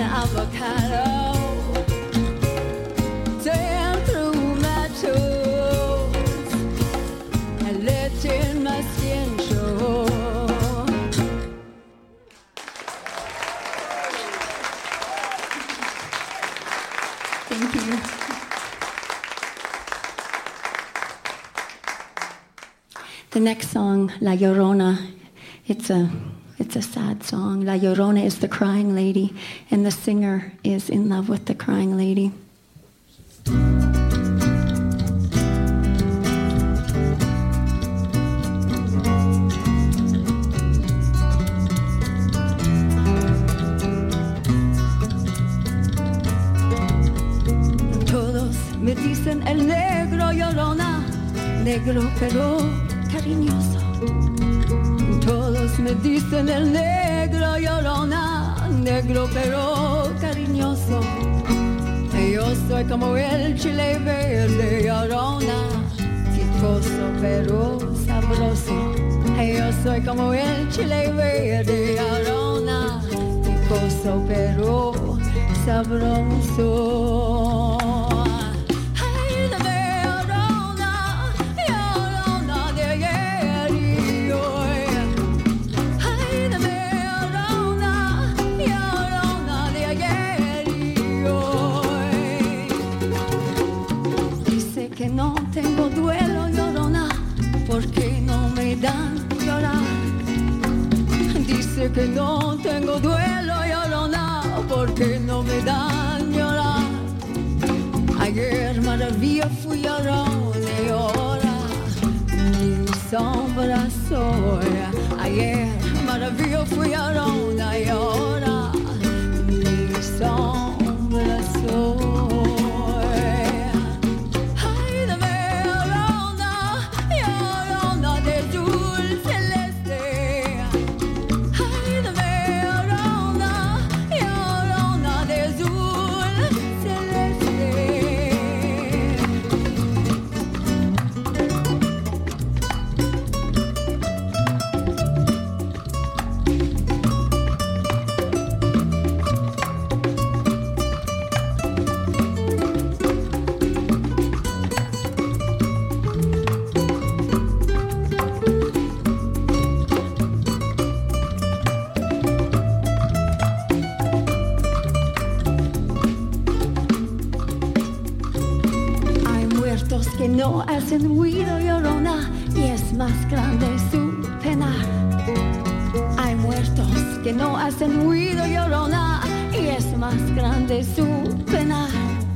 avocado. Down through my toes, and letting my skin show. Thank you. The next song, La Llorona, it's a sad song. La Llorona is the crying lady, and the singer is in love with the crying lady. Todos me dicen el negro Llorona, negro pero cariñoso. Todos me dicen el negro Llorona, negro pero cariñoso. Yo soy como el chile verde Llorona, picoso pero sabroso. Yo soy como el chile verde Llorona, picoso pero sabroso. No tengo duelo, Llorona, porque no me dan llorar. Dice que no tengo duelo, Llorona, porque no me dan llorar. Ayer maravilla fui llorona y ahora mi sombra soy. Ayer maravilla fui llorona y ahora mi sombra soy. Que no hacen ruido, Llorona, y es más grande su penar. Hay muertos que no hacen ruido, Llorona, y es más grande su penar.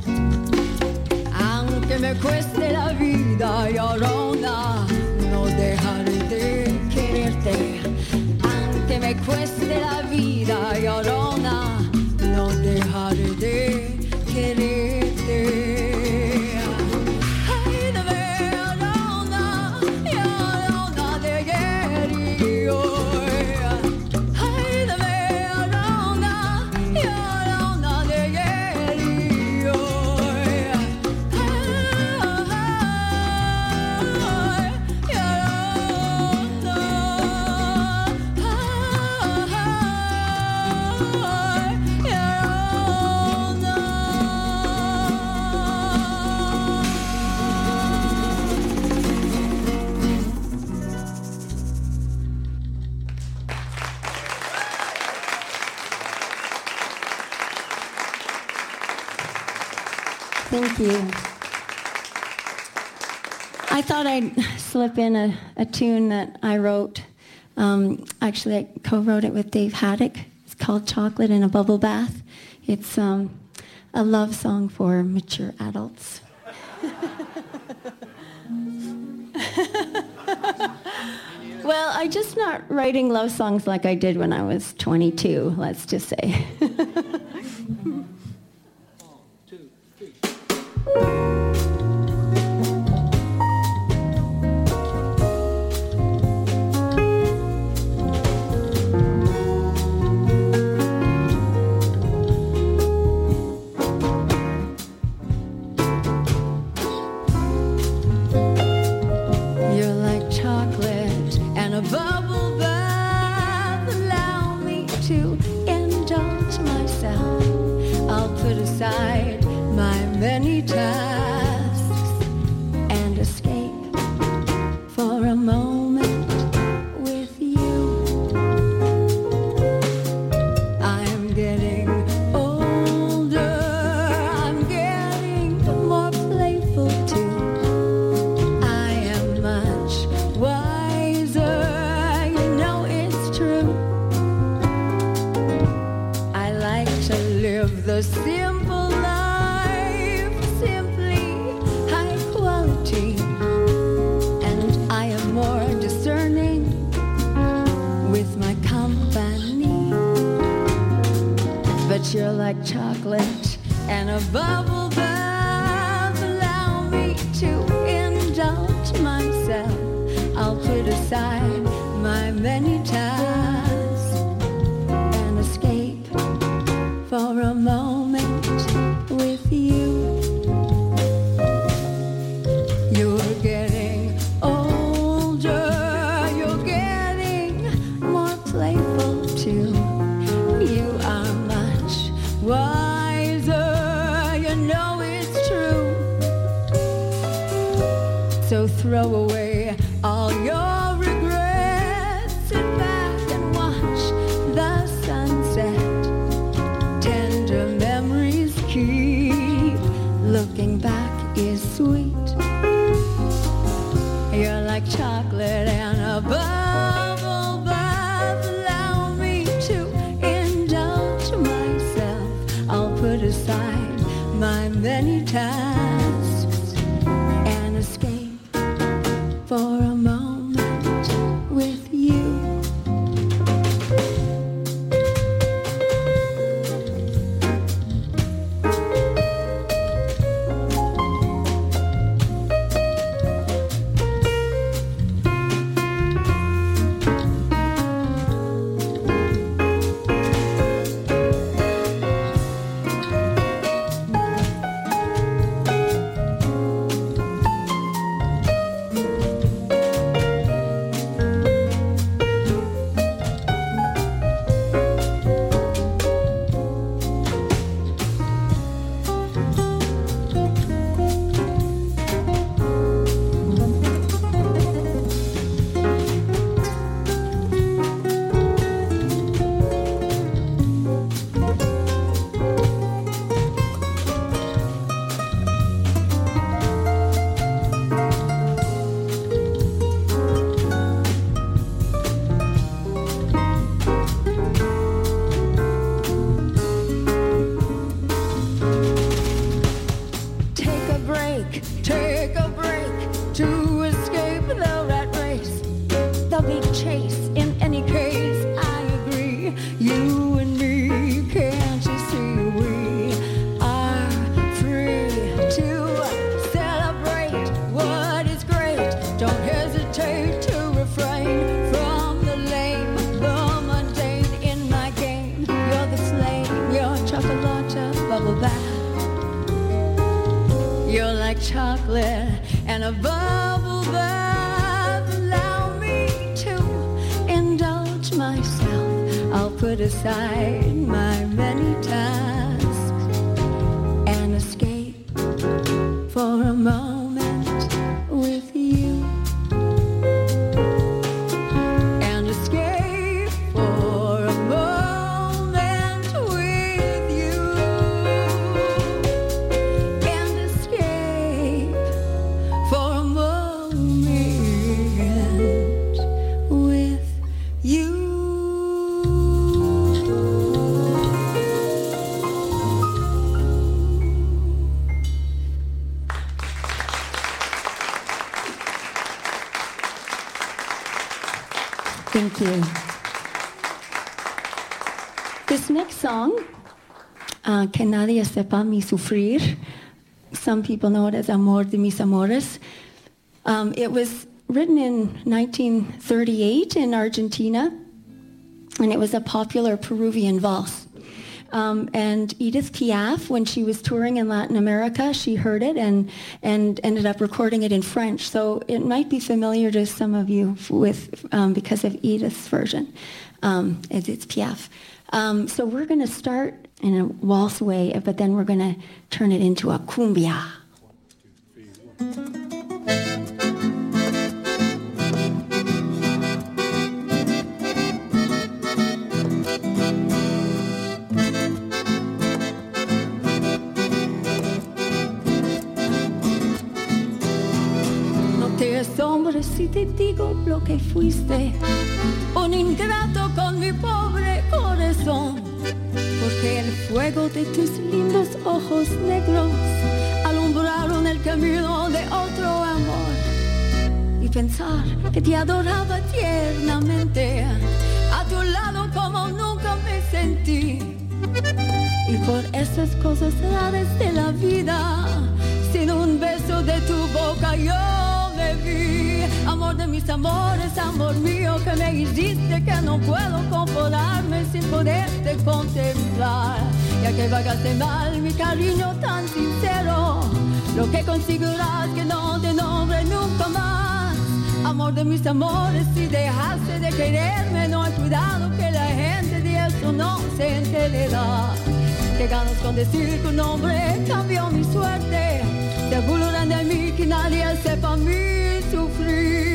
Aunque me cueste la vida, Llorona, no dejaré de quererte. Aunque me cueste la vida, Llorona, no dejaré de quererte. Thank you. I thought I'd slip in a tune that I wrote. Actually, I co-wrote it with Dave Haddock. It's called Chocolate in a Bubble Bath. It's a love song for mature adults. Well, I'm just not writing love songs like I did when I was 22, let's just say. Bubble bath, allow me to indulge myself. aside my many tasks and escape for a moment with you. I'm getting older, I'm getting more playful too. I am much wiser, you know it's true. I like to live the simple life, simply high quality. And I am more discerning with my company. But you're like chocolate and a bubble bath. Allow me to indulge myself. I'll put aside my many tasks and escape for a moment with you. You're getting older, you're getting more playful too. You are much wiser, you know it's true. So throw away all your regrets, sit back and watch the sunset. Tender memories keep, looking back is sweet. You're like chocolate and a bubble bath. Allow me to indulge myself. I'll put aside my many tasks and escape for a moment with you. Take a break to escape the rat race, the big chase. In any case, I agree. You and me, can't you see we are free to celebrate what is great. Don't hesitate to refrain from the lame, the mundane in my game. You're the flame, you're chocolate bubble bath. You're like chocolate and a bubble bath. Allow me to indulge myself. I'll put aside my many tasks and escape for a moment with you. And escape for a moment with you. And escape for a moment with you. Thank you. This next song, Que Nadie Sepa Mi Sufrir, some people know it as Amor de mis Amores. It was written in 1938 in Argentina, and it was a popular Peruvian valse. And Edith Piaf, when she was touring in Latin America, she heard it and ended up recording it in French. So it might be familiar to some of you because of Edith's version. It's Piaf. So we're going to start in a waltz way, but then we're going to turn it into a cumbia. Hombre, si te digo lo que fuiste, un ingrato con mi pobre corazón, porque el fuego de tus lindos ojos negros alumbraron el camino de otro amor. Y pensar que te adoraba tiernamente, a tu lado como nunca me sentí. Y por esas cosas raras de la vida, sin un beso de tu boca yo me vi. Amor de mis amores, amor mío, que me hiciste que no puedo conformarme sin poderte contemplar. Ya que pagaste mal mi cariño tan sincero, lo que conseguirás que no te nombre nunca más. Amor de mis amores, si dejaste de quererme, no hay cuidado que la gente de eso no se enterará. Que ganas con decir que un hombre cambió mi suerte, te burlan de mí que nadie sepa mí sufrir.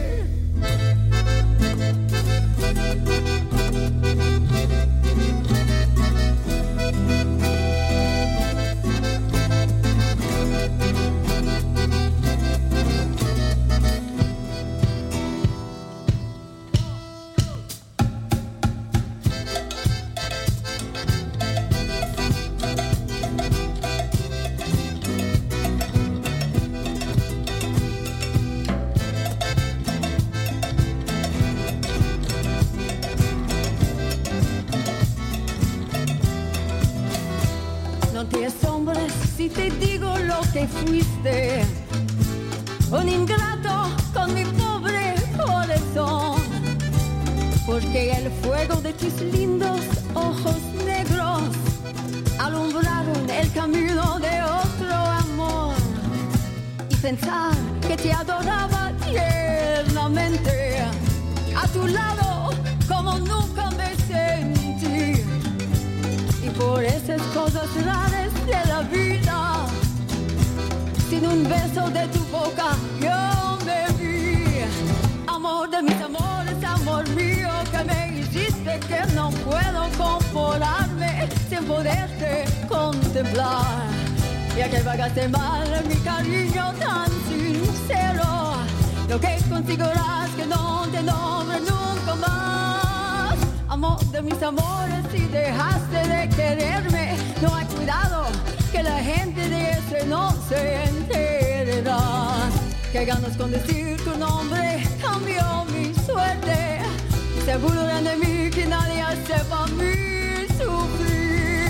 Si te digo lo que fuiste, un ingrato con mi pobre corazón, porque el fuego de tus lindos ojos negros alumbraron el camino de otro amor. Y pensar que te adoraba tiernamente, a tu lado como nunca me sentí. Y por esas cosas raras de la vida, sin un beso de tu boca yo me vi. Amor de mis amores, amor mío, que me hiciste que no puedo conformarme sin poderte contemplar. Ya que pagaste mal mi cariño tan sincero, lo que conseguirás que no te nombre nunca más. Amor de mis amores, si dejaste de quererme, no hay cuidado que la gente de ese no se enterará. Que ganas con decir tu nombre cambió mi suerte, se burlan de mí que nadie sepa mí sufrir.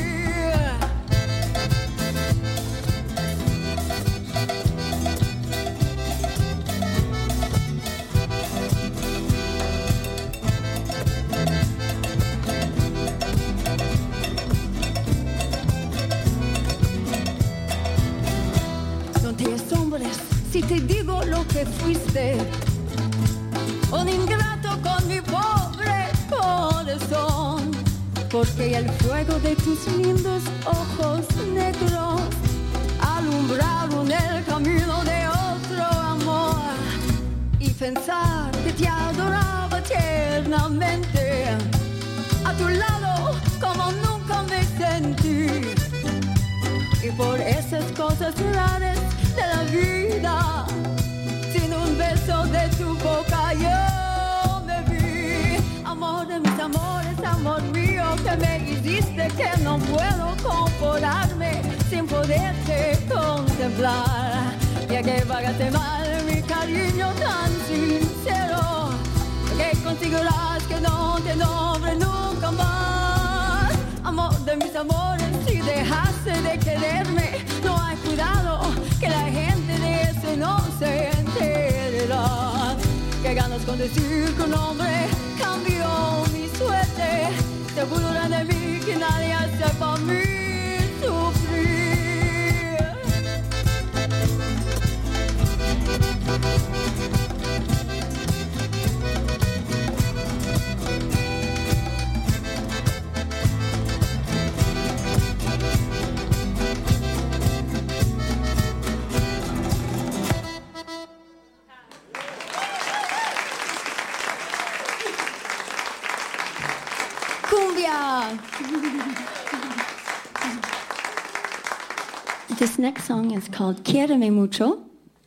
Si te digo lo que fuiste, un ingrato con mi pobre corazón, porque el fuego de tus lindos ojos negros alumbraron el camino de otro amor. Y pensar que te adoraba tiernamente, a tu lado como nunca me sentí. Y por esas cosas raras de la vida, sin un beso de tu boca yo me vi. Amor de mis amores, amor mío, que me hiciste que no puedo conformarme sin poderte contemplar. Ya que pagaste mal mi cariño tan sincero, que conseguirás que no te nombre nunca más. Amor de mis amores, si dejaste de quererme, no hay cuidado que la gente de eso no se enterará. Que ganas con decir que un hombre cambió mi suerte, se burlan de mí que nadie sepa mí sufrir. This next song is called Quiéreme Mucho.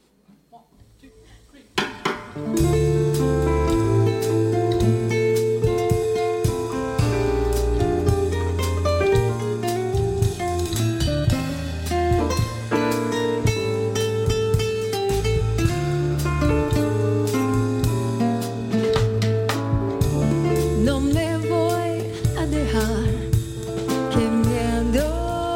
No me voy a dejar que miedo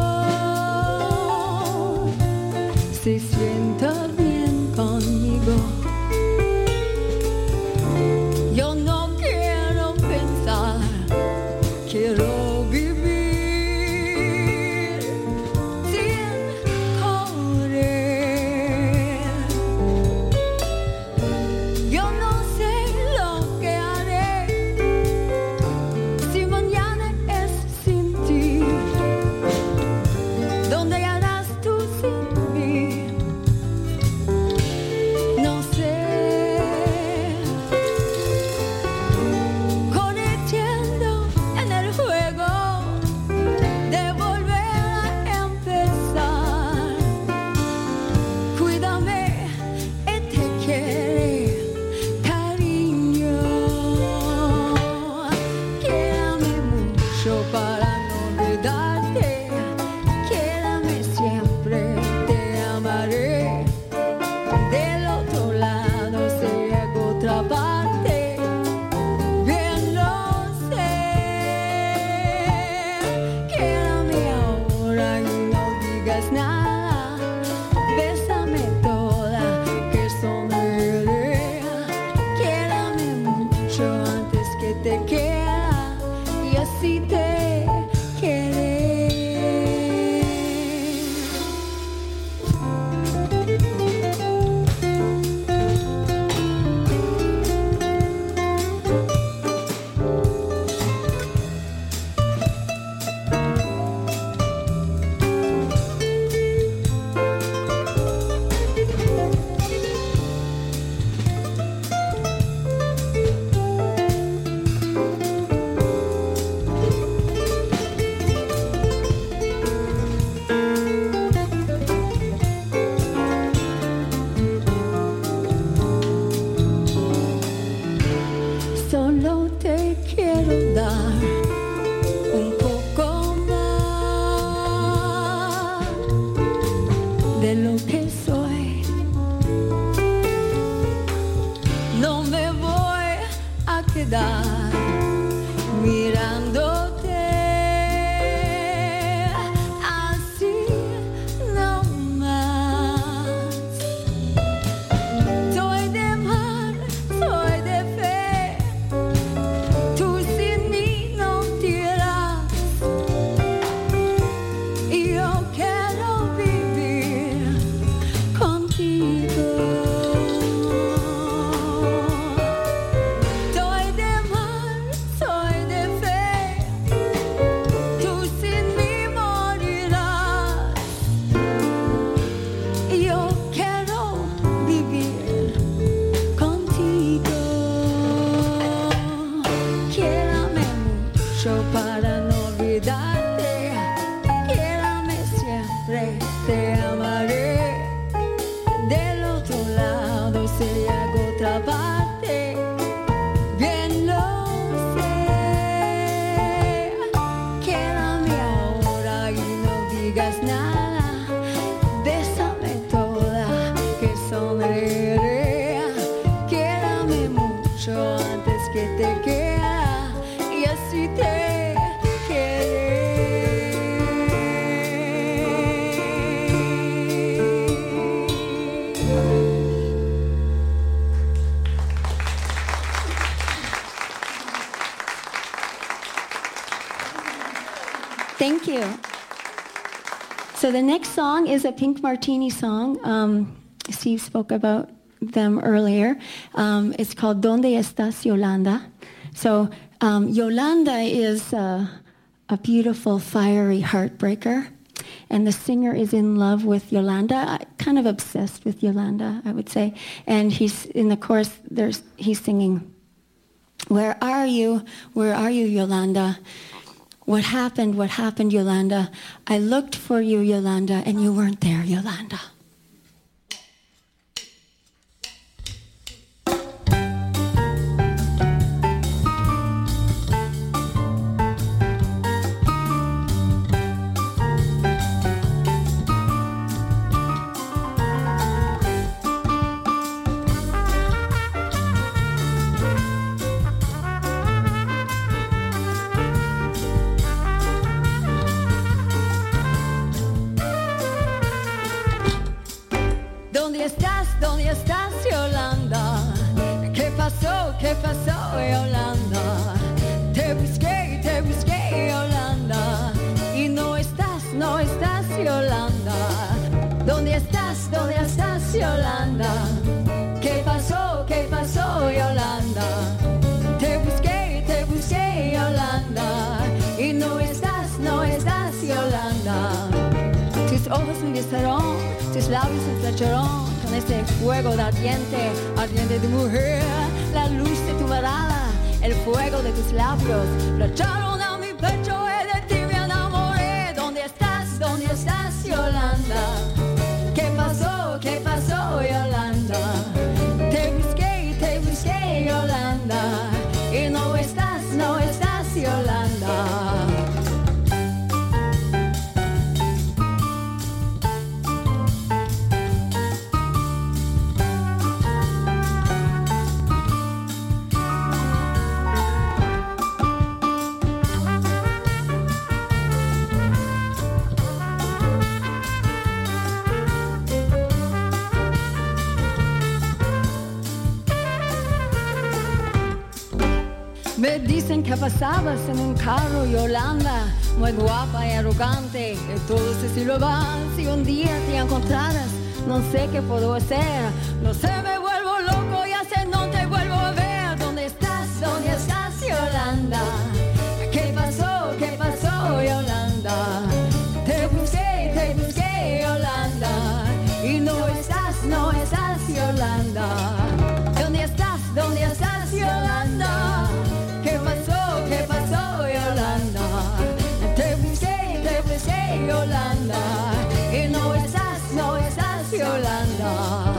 se sienta bien conmigo. Yo no quiero pensar, quiero vivir sin correr. Yo no sé lo que haré si mañana es sin ti. ¿Dónde harás tú sin mí? No sé. Corriendo en el juego de volver a empezar. Cuídame y te quiere, cariño. Quiérame mucho para no olvidarte. Quiérame siempre, te amaré. Del otro lado si llego a otra parte, bien lo sé. Quiérame ahora y no digas nada. Bésame toda, que sonreiré. Quiérame mucho antes que te quiera y así te querré. Solo te quiero dar un poco más de lo que soy. No me voy a quedar mirándote así nomás. Soy de mar, soy de fe. Tú sin mí no dirás. Y yo quiero vivir contigo. Soy de mar, soy de fe. Tú sin mí morirás. Y yo quiero vivir contigo. Quiérame mucho para no olvidarte. Quiérame siempre, te amaré. Del otro lado si hago otra parte, bien lo sé. Quiérame ahora y no digas nada. Bésame toda, que sonreiré. Quiérame mucho antes que te quiera y así te querré. Thank you. So the next song is a Pink Martini song. Steve spoke about them earlier. It's called Donde Estás, Yolanda? So Yolanda is a beautiful, fiery heartbreaker. And the singer is in love with Yolanda, kind of obsessed with Yolanda, I would say. And he's in the chorus, he's singing, where are you, Yolanda? What happened, Yolanda? I looked for you, Yolanda, and you weren't there, Yolanda. ¿Dónde estás, Yolanda? ¿Qué pasó, Yolanda? Te busqué, Yolanda, y no estás, Yolanda. ¿Dónde estás, Yolanda? ¿Qué pasó, Yolanda? Te busqué, Yolanda, y no estás, Yolanda. Tus ojos me besarán, tus labios me flecharán con ese fuego de ardiente de mujer. La luz de tu mirada, el fuego de tus labios, flecharon a mi pecho y de ti me enamoré. ¿Dónde estás, Yolanda? ¿Qué pasó, Yolanda? Te busqué, Yolanda, y no estás, Yolanda. Me dicen que pasabas en un carro, Yolanda, muy guapa y arrogante, y todo se lo van. Si un día te encontraras, no sé qué puedo hacer, no sé, me vuelvo loco y hace no te vuelvo a ver. ¿Dónde estás, Yolanda? ¿Qué pasó, Yolanda? Te busqué, Yolanda, y no estás, Yolanda. ¿Dónde estás, Yolanda? ¿Qué pasó, Yolanda? Te busqué, Yolanda, y no estás, Yolanda.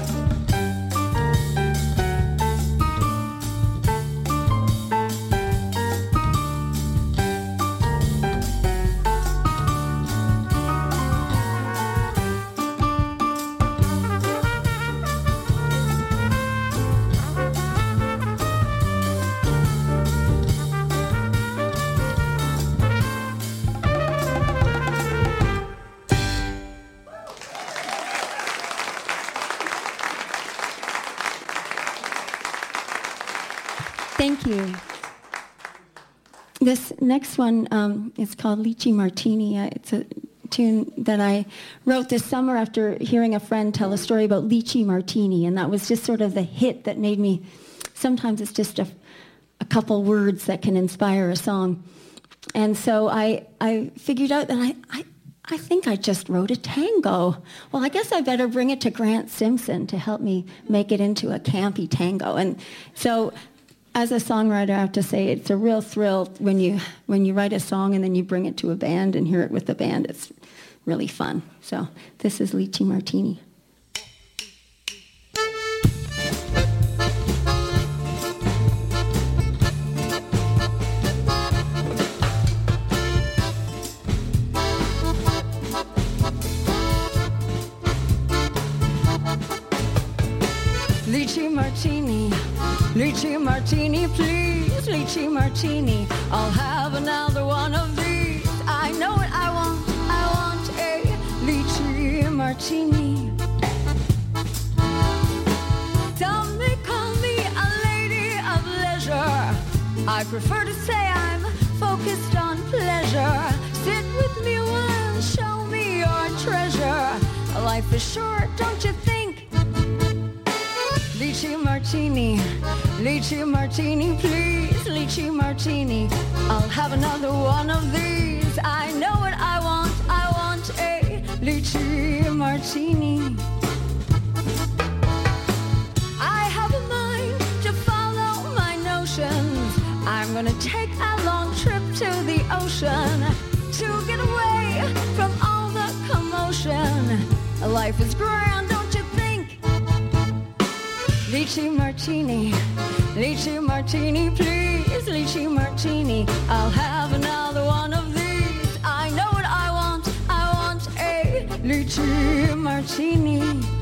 Thank you. This next one is called Lychee Martini. It's a tune that I wrote this summer after hearing a friend tell a story about Lychee Martini, and that was just sort of the hit that made me, sometimes it's just a couple words that can inspire a song. And so I figured out that I think I just wrote a tango. Well, I guess I better bring it to Grant Simpson to help me make it into a campy tango. And so as a songwriter, I have to say it's a real thrill when you write a song and then you bring it to a band and hear it with the band. It's really fun. So this is Lychee Martini. Lychee Martini, Lychee Martini, please, Lychee Martini. I'll have another one of these. I know what I want a Lychee Martini. Some may call me a lady of leisure. I prefer to say I'm focused on pleasure. Sit with me a while, show me your treasure. Life is short, don't you think? Lychee Martini, Lychee Martini, please, Lychee Martini. I'll have another one of these. I know what I want a Lychee Martini. I have a mind to follow my notions. I'm gonna take a long trip to the ocean. ocean to get away from all the commotion. Life is grand, don't you think? Lychee martini, please, lychee martini. I'll have another one of these. I know what I want a lychee martini.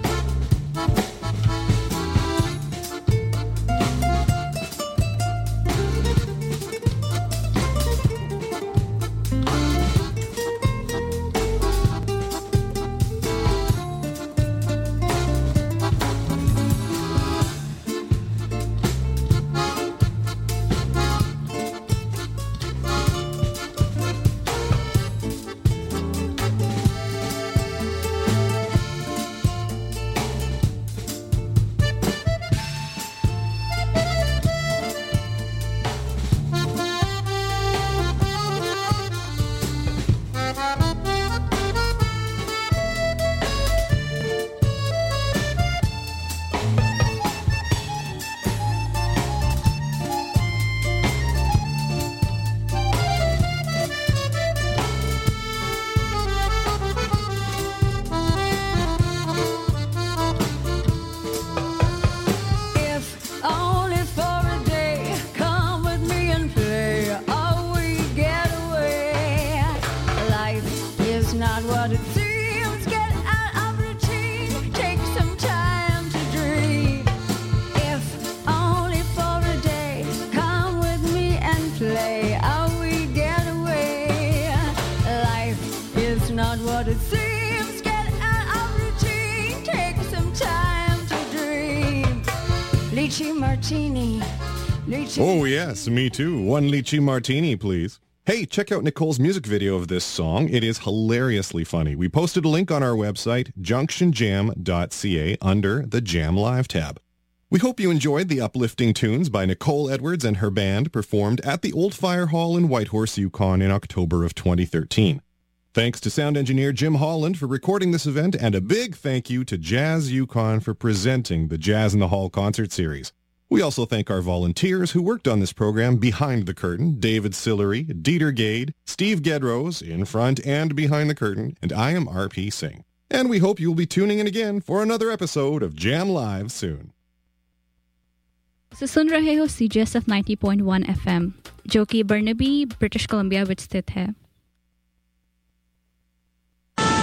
Oh, yes, me too. One lychee martini, please. Hey, check out Nicole's music video of this song. It is hilariously funny. We posted a link on our website, junctionjam.ca, under the Jam Live tab. We hope you enjoyed the uplifting tunes by Nicole Edwards and her band performed at the Old Fire Hall in Whitehorse, Yukon in October of 2013. Thanks to sound engineer Jim Holland for recording this event, and a big thank you to Jazz Yukon for presenting the Jazz in the Hall concert series. We also thank our volunteers who worked on this program behind the curtain, David Sillery, Dieter Gade, Steve Gedrose, in front and behind the curtain, and I am R.P. Singh. And we hope you'll be tuning in again for another episode of Jam Live soon. So सुन रहे हो CJSF 90.1 FM, जो कि Burnaby, British Columbia में स्थित है.